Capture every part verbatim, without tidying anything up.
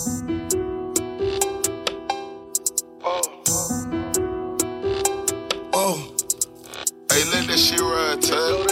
Oh, hey, let that shit ride, Tug.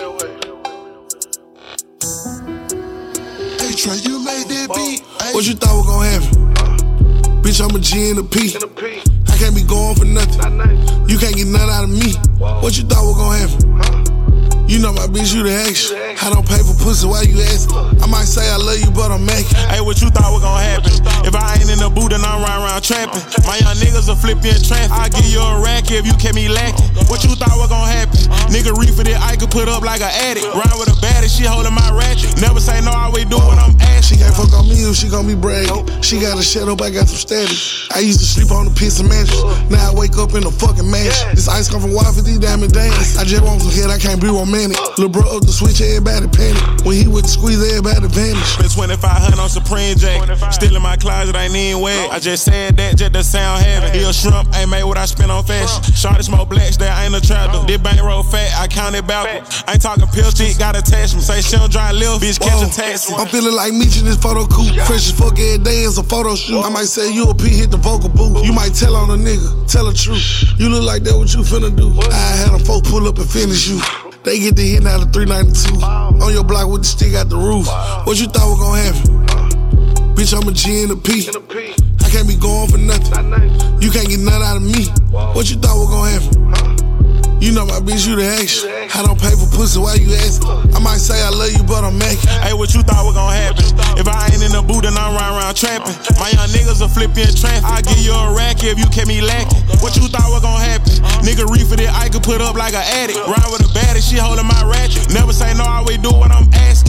Hey, Trey, you made that beat. Ay. What you thought was gonna happen? Uh, Bitch, I'm a G and a P. And a P. I can't be going for nothing. Nice. You can't get nothing out of me. Whoa. What you thought was gonna happen? Huh? You know my bitch, you the action. I don't pay for pussy, why you asking? I might say I love you, but I'm making. Hey, what you thought was gonna happen? If I ain't in the booth, then I'm riding around trapping. My young niggas will flip you in traffic. I'll give you a rack if you kept me lacking. What you thought was gonna happen? Nigga reefer that I could put up like an addict. Ride with a baddie, she holding my ratchet. Never say no, I always do what I'm asking. She can't fuck on me if she gon' be bragging. She got a shut up, I got some static. I used to sleep on the piss and mattress. Now I wake up in a fucking mansion. This ice come from Y fifty Diamond Dance. I just want some head, I can't be romantic. Lil' bro up the switch, everybody panic. When he with the squeeze, everybody vanish. Spent twenty-five hundred on Supreme Jack. Still in my closet, ain't even wet. I just said that just to sound heavy. He a shrimp, ain't made what I spent on fashion. Shorty smoke blacks, that ain't a trapper. This bankroll fat, I count it backwards. Ain't talking pill stick, got attachment. Say she don't drive live, bitch, catch a taxi. I'm feeling like Meech in this photo coupe. Fresh as fuck every day, it's a photo shoot. I might say you a P, hit the vocal booth. You might tell on a nigga, tell the truth. You look like that, what you finna do? I had them folk pull up and finish you. They get the hit out of three ninety-two. On your block with the stick out the roof. What you thought was gonna happen? Bitch, I'm a G and a P. I can't be going for nothing. You can't get nothing out of me. What you thought was gonna happen? You know my bitch, you the action. I don't pay for pussy, why you asking? I might say I love you, but I'm making. Hey, what you thought was gonna happen? If I ain't in the booth, then I'm riding around trapping. My young niggas will flip you in traffic. I'll give you a rack if you kept me lacking. What you thought was gonna happen? Nigga reefer that I could put up like an addict. Ride with a baddie, she holding my ratchet. Never say no, I always do what I'm asking.